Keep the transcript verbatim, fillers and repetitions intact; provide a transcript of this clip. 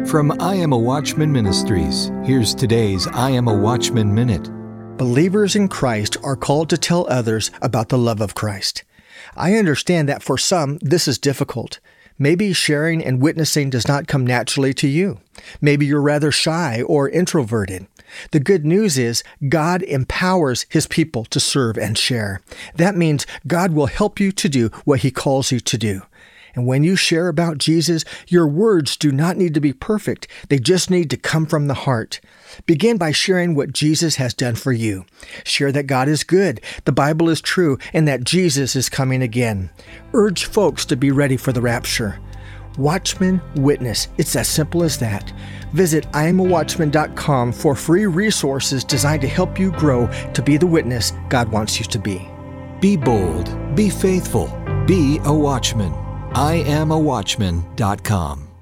From I Am a Watchman Ministries, here's today's I Am a Watchman Minute. Believers in Christ are called to tell others about the love of Christ. I understand that for some, this is difficult. Maybe sharing and witnessing does not come naturally to you. Maybe you're rather shy or introverted. The good news is God empowers His people to serve and share. That means God will help you to do what He calls you to do. And when you share about Jesus, your words do not need to be perfect. They just need to come from the heart. Begin by sharing what Jesus has done for you. Share that God is good, the Bible is true, and that Jesus is coming again. Urge folks to be ready for the rapture. Watchman Witness. It's as simple as that. Visit I am a watchman dot com for free resources designed to help you grow to be the witness God wants you to be. Be bold, be faithful, be a watchman. I am a watchman dot com